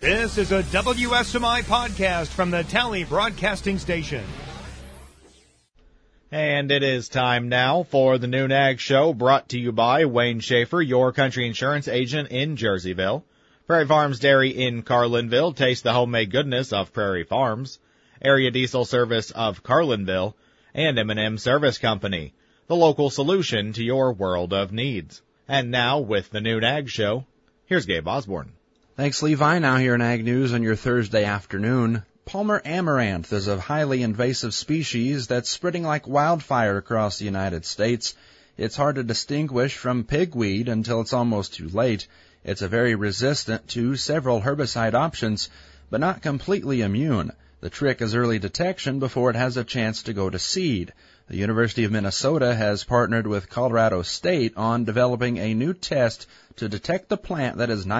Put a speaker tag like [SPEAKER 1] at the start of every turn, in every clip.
[SPEAKER 1] This is a WSMI podcast from the Tally Broadcasting Station.
[SPEAKER 2] And it is time now for the Noon Ag Show, brought to you by Wayne Schaefer, your country insurance agent in Jerseyville. Prairie Farms Dairy in Carlinville, taste the homemade goodness of Prairie Farms. Area Diesel Service of Carlinville, and M&M Service Company, the local solution to your world of needs. And now, with the Noon Ag Show, here's Gabe Osborne.
[SPEAKER 3] Thanks, Levi. Now here in Ag News on your Thursday afternoon. Palmer amaranth is a highly invasive species that's spreading like wildfire across the United States. It's hard to distinguish from pigweed until it's almost too late. It's very resistant to several herbicide options, but not completely immune. The trick is early detection before it has a chance to go to seed. The University of Minnesota has partnered with Colorado State on developing a new test to detect the plant that is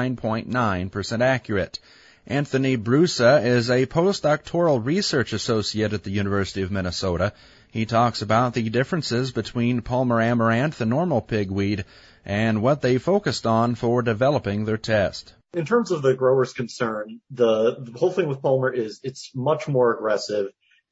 [SPEAKER 3] 99.9% accurate. Anthony Brusa is a postdoctoral research associate at the University of Minnesota. He talks about the differences between Palmer amaranth and normal pigweed and what they focused on for developing their test.
[SPEAKER 4] In terms of the grower's concern, the whole thing with Palmer is it's much more aggressive.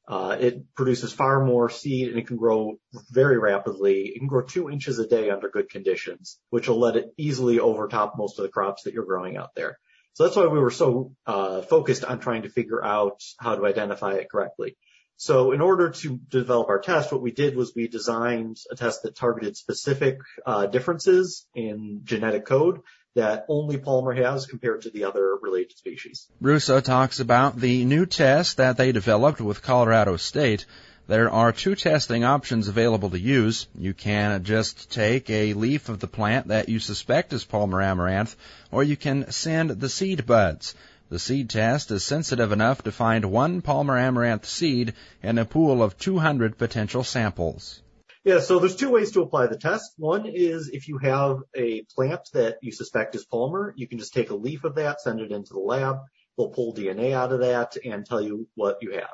[SPEAKER 4] It produces far more seed, and it can grow very rapidly. It can grow 2 inches a day under good conditions, which will let it easily overtop most of the crops that you're growing out there. So that's why we were so focused on trying to figure out how to identify it correctly. So in order to develop our test, what we did was we designed a test that targeted specific differences in genetic code that only Palmer has compared to the other related species.
[SPEAKER 3] Russo talks about the new test that they developed with Colorado State. There are 2 testing options available to use. You can just take a leaf of the plant that you suspect is Palmer amaranth, or you can send the seed buds. The seed test is sensitive enough to find 1 Palmer amaranth seed in a pool of 200 potential samples.
[SPEAKER 4] Yeah, so there's 2 ways to apply the test. One is if you have a plant that you suspect is Palmer, you can just take a leaf of that, send it into the lab. They'll pull DNA out of that and tell you what you have.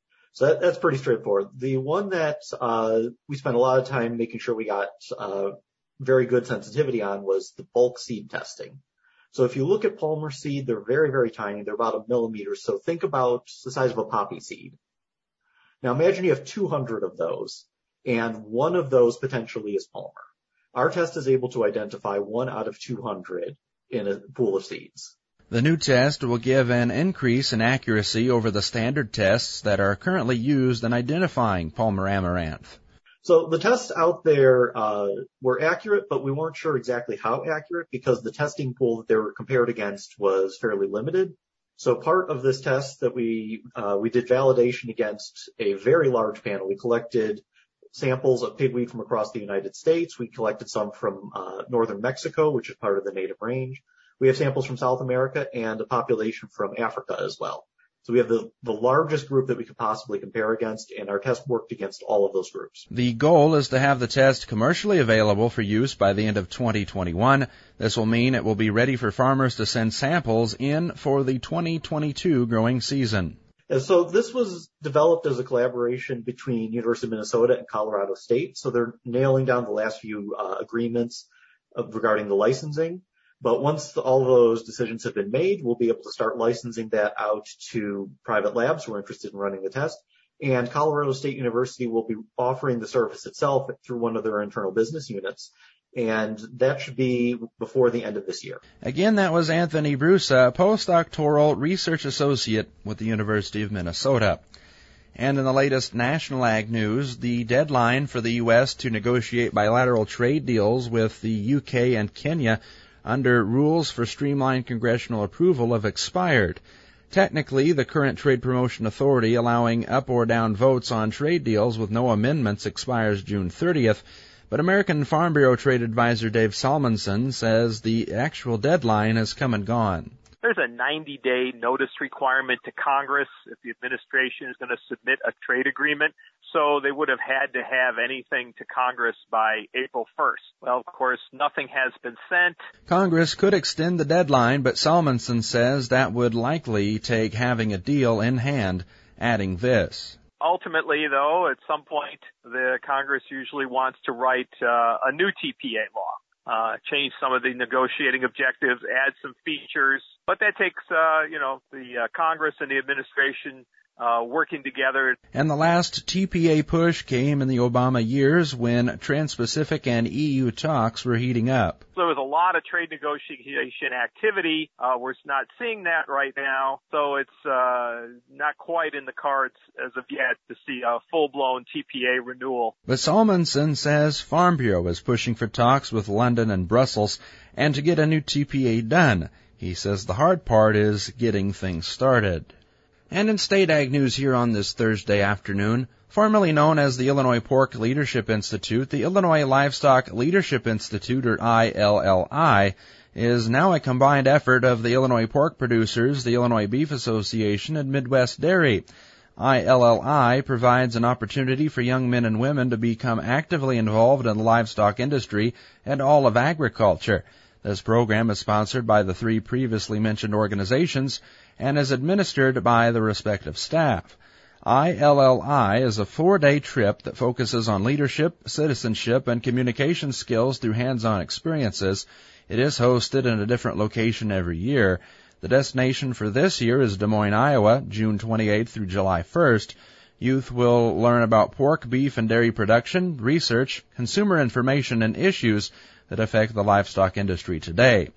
[SPEAKER 4] So that's pretty straightforward. The one that we spent a lot of time making sure we got very good sensitivity on was the bulk seed testing. So if you look at Palmer seed, they're very, very tiny. They're about 1 millimeter. So think about the size of a poppy seed. Now imagine you have 200 of those, and 1 of those potentially is Palmer. Our test is able to identify 1 out of 200 in a pool of seeds.
[SPEAKER 3] The new test will give an increase in accuracy over the standard tests that are currently used in identifying Palmer amaranth.
[SPEAKER 4] So the tests out there were accurate, but we weren't sure exactly how accurate because the testing pool that they were compared against was fairly limited. So part of this test that we did validation against a very large panel. We collected samples of pigweed from across the United States. We collected some from northern Mexico, which is part of the native range. We have samples from South America and a population from Africa as well. So we have the largest group that we could possibly compare against, and our test worked against all of those groups.
[SPEAKER 3] The goal is to have the test commercially available for use by the end of 2021. This will mean it will be ready for farmers to send samples in for the 2022 growing season.
[SPEAKER 4] And so this was developed as a collaboration between University of Minnesota and Colorado State. So they're nailing down the last few agreements regarding the licensing. But once all of those decisions have been made, we'll be able to start licensing that out to private labs who are interested in running the test. And Colorado State University will be offering the service itself through one of their internal business units. And that should be before the end of this year.
[SPEAKER 3] Again, that was Anthony Brusa, a postdoctoral research associate with the University of Minnesota. And in the latest national ag news, the deadline for the U.S. to negotiate bilateral trade deals with the U.K. and Kenya under rules for streamlined congressional approval have expired. Technically, the current Trade Promotion Authority allowing up or down votes on trade deals with no amendments expires June 30th, but American Farm Bureau Trade Advisor Dave Salmonson says the actual deadline has come and gone.
[SPEAKER 5] There's a 90-day notice requirement to Congress if the administration is going to submit a trade agreement. So they would have had to have anything to Congress by April 1st. Well, of course, nothing has been sent.
[SPEAKER 3] Congress could extend the deadline, but Salmonson says that would likely take having a deal in hand, adding this.
[SPEAKER 5] Ultimately, though, at some point, the Congress usually wants to write a new TPA law, change some of the negotiating objectives, add some features, But that takes, the Congress and the administration working together.
[SPEAKER 3] And the last TPA push came in the Obama years when Trans-Pacific and EU talks were heating up.
[SPEAKER 5] So there was a lot of trade negotiation activity. We're not seeing that right now. So it's not quite in the cards as of yet to see a full-blown TPA renewal.
[SPEAKER 3] But Salmonson says Farm Bureau is pushing for talks with London and Brussels and to get a new TPA done. He says the hard part is getting things started. And in State Ag News here on this Thursday afternoon, formerly known as the Illinois Pork Leadership Institute, the Illinois Livestock Leadership Institute, or ILLI, is now a combined effort of the Illinois Pork Producers, the Illinois Beef Association, and Midwest Dairy. ILLI provides an opportunity for young men and women to become actively involved in the livestock industry and all of agriculture. This program is sponsored by the three previously mentioned organizations and is administered by the respective staff. ILLI is a 4-day trip that focuses on leadership, citizenship, and communication skills through hands-on experiences. It is hosted in a different location every year. The destination for this year is Des Moines, Iowa, June 28th through July 1st. Youth will learn about pork, beef, and dairy production, research, consumer information, and issues that affect the livestock industry today.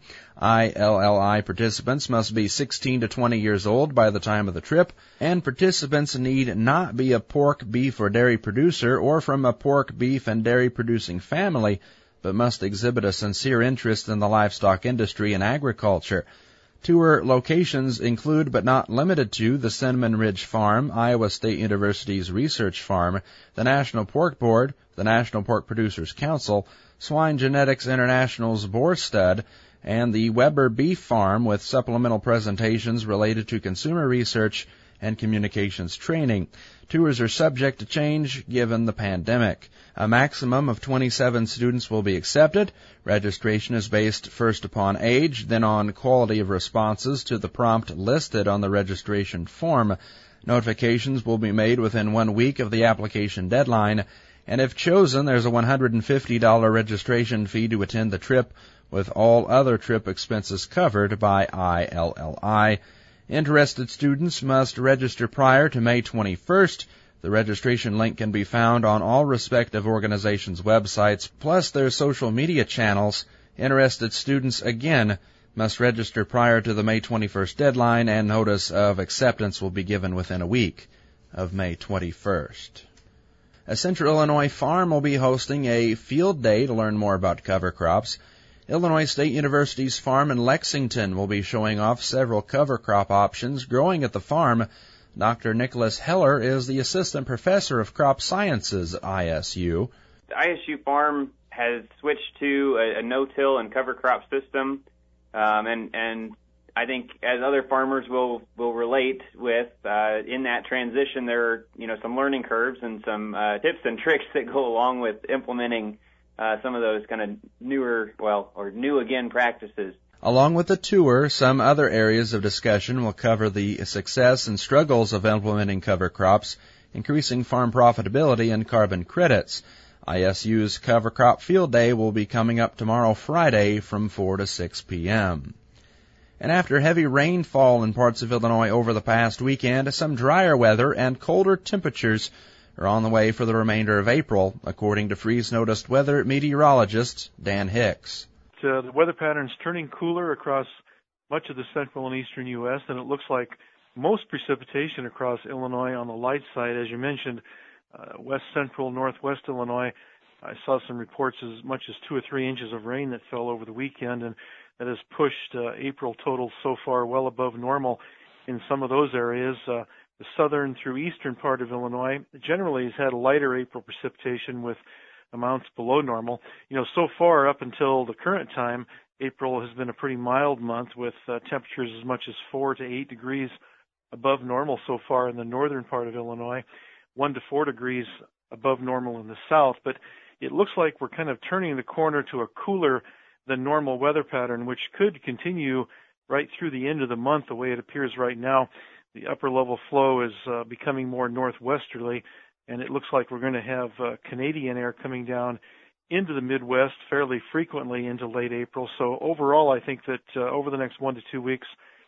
[SPEAKER 3] ILLI participants must be 16 to 20 years old by the time of the trip, and participants need not be a pork, beef, or dairy producer or from a pork, beef, and dairy producing family, but must exhibit a sincere interest in the livestock industry and agriculture. Tour locations include, but not limited to, the Cinnamon Ridge Farm, Iowa State University's Research Farm, the National Pork Board, the National Pork Producers Council, Swine Genetics International's Boar Stud, and the Weber Beef Farm, with supplemental presentations related to consumer research and communications training. Tours are subject to change given the pandemic. A maximum of 27 students will be accepted. Registration is based first upon age, then on quality of responses to the prompt listed on the registration form. Notifications will be made within 1 week of the application deadline, and if chosen, there's a $150 registration fee to attend the trip, with all other trip expenses covered by ILLI. Interested students must register prior to May 21st. The registration link can be found on all respective organizations' websites, plus their social media channels. Interested students, again, must register prior to the May 21st deadline, and notice of acceptance will be given within a week of May 21st. A Central Illinois farm will be hosting a field day to learn more about cover crops. Illinois State University's farm in Lexington will be showing off several cover crop options growing at the farm. Dr. Nicholas Heller is the assistant professor of crop sciences at ISU.
[SPEAKER 6] The ISU farm has switched to a no-till and cover crop system, and I think as other farmers will relate with, in that transition there are, some learning curves and some tips and tricks that go along with implementing some of those kind of new again practices.
[SPEAKER 3] Along with the tour, some other areas of discussion will cover the success and struggles of implementing cover crops, increasing farm profitability, and carbon credits. ISU's Cover Crop Field Day will be coming up tomorrow, Friday, from 4 to 6 p.m. And after heavy rainfall in parts of Illinois over the past weekend, some drier weather and colder temperatures are on the way for the remainder of April, according to freeze-noticed weather meteorologist Dan Hicks.
[SPEAKER 7] The weather pattern's turning cooler across much of the central and eastern U.S., and it looks like most precipitation across Illinois on the light side. As you mentioned, west central, northwest Illinois, I saw some reports as much as 2 or 3 inches of rain that fell over the weekend, and that has pushed April totals so far well above normal in some of those areas. The southern through eastern part of Illinois generally has had a lighter April precipitation with amounts below normal. So far up until the current time, April has been a pretty mild month with temperatures as much as 4 to 8 degrees above normal so far in the northern part of Illinois, 1 to 4 degrees above normal in the south. But it looks like we're kind of turning the corner to a cooler than normal weather pattern, which could continue right through the end of the month the way it appears right now. The upper level flow is becoming more northwesterly, and it looks like we're going to have Canadian air coming down into the Midwest fairly frequently into late April. So overall, I think that over the next 1 to 2 weeks,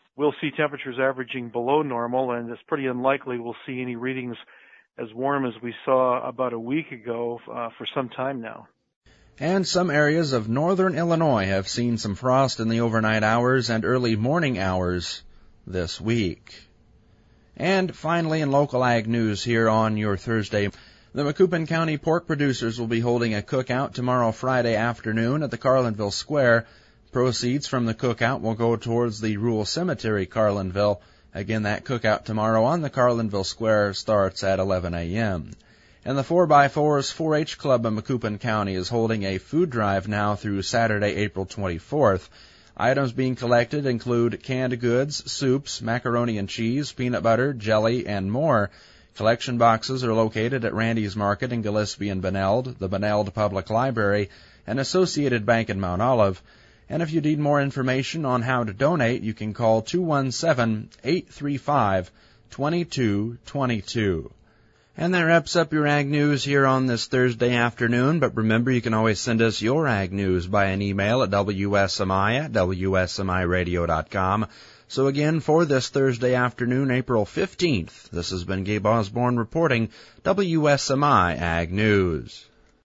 [SPEAKER 7] we'll see temperatures averaging below normal, and it's pretty unlikely we'll see any readings as warm as we saw about a week ago for some time now.
[SPEAKER 3] And some areas of northern Illinois have seen some frost in the overnight hours and early morning hours this week. And finally, in local ag news here on your Thursday, the Macoupin County pork producers will be holding a cookout tomorrow Friday afternoon at the Carlinville Square. Proceeds from the cookout will go towards the Rural Cemetery, Carlinville. Again, that cookout tomorrow on the Carlinville Square starts at 11 a.m. And the 4x4's 4-H Club in Macoupin County is holding a food drive now through Saturday, April 24th. Items being collected include canned goods, soups, macaroni and cheese, peanut butter, jelly, and more. Collection boxes are located at Randy's Market in Gillespie and Beneld, the Beneld Public Library, and Associated Bank in Mount Olive. And if you need more information on how to donate, you can call 217-835-2222. And that wraps up your Ag News here on this Thursday afternoon. But remember, you can always send us your Ag News by an email at WSMI@WSMIradio.com. So again, for this Thursday afternoon, April 15th, this has been Gabe Osborne reporting WSMI Ag News.